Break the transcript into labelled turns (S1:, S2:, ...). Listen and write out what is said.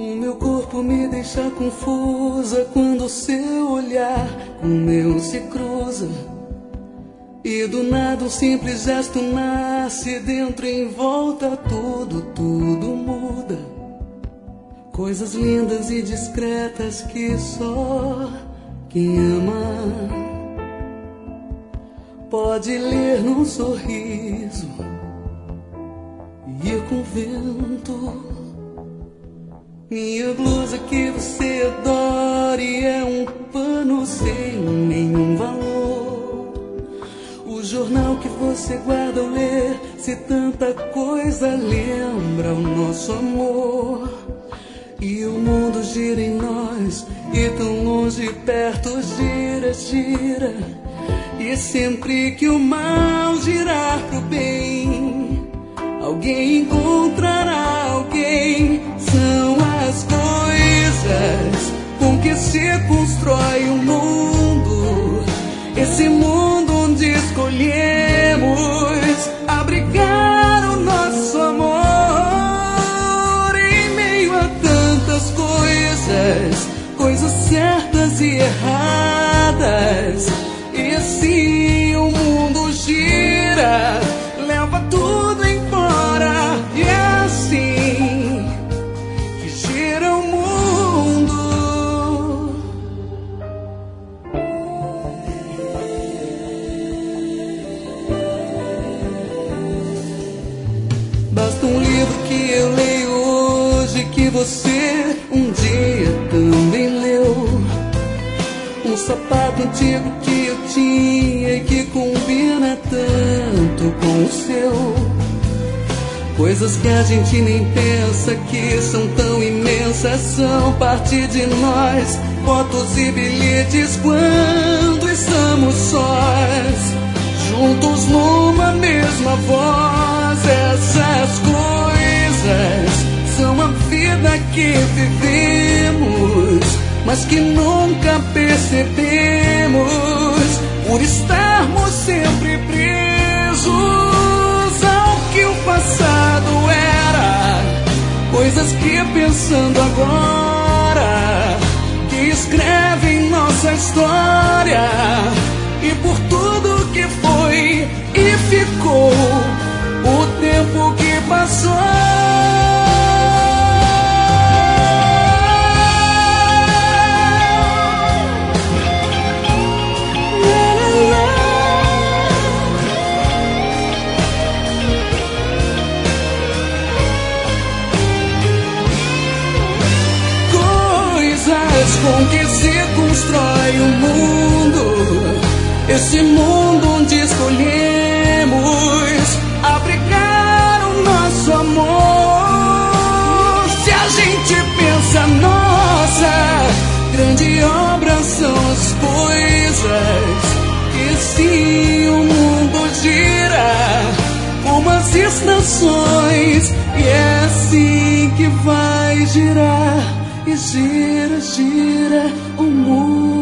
S1: O meu corpo me deixa confusa quando seu olhar com o meu se cruza. E do nada um simples gesto nasce, dentro em volta tudo muda. Coisas lindas e discretas que só quem ama pode ler num sorriso e ir com o vento. Minha blusa que você adora e é um pano sem nenhum valor. O jornal que você guarda ao ler, se tanta coisa lembra o nosso amor. E o mundo gira em nós, e tão longe perto gira, gira. E sempre que o mal girar pro bem, alguém encontrará alguém. São as coisas com que se constrói o mundo, esse mundo onde escolhemos abrigar o nosso amor. Em meio a tantas coisas, coisas certas e erradas, e assim o mundo gira, leva tudo embora. E é assim que gira o mundo. Basta um livro que eu leio hoje, que você um dia também leu. Um sapato antigo que eu tinha e que combina tanto com o seu. Coisas que a gente nem pensa que são tão imensas, são parte de nós. Fotos e bilhetes quando estamos sós, juntos numa mesma voz. Essas coisas são a vida que vivemos, mas que nunca percebemos, por estarmos sempre presos ao que o passado era. Coisas que pensando agora, que escrevem nossa história. E por tudo que foi e ficou, o tempo que passou. Com que se constrói o mundo, esse mundo onde escolhemos abrigar o nosso amor. Se a gente pensa, nossa, grande obra são as coisas, que sim o mundo gira como as estações, e é assim que vai girar. E gira, gira o mundo.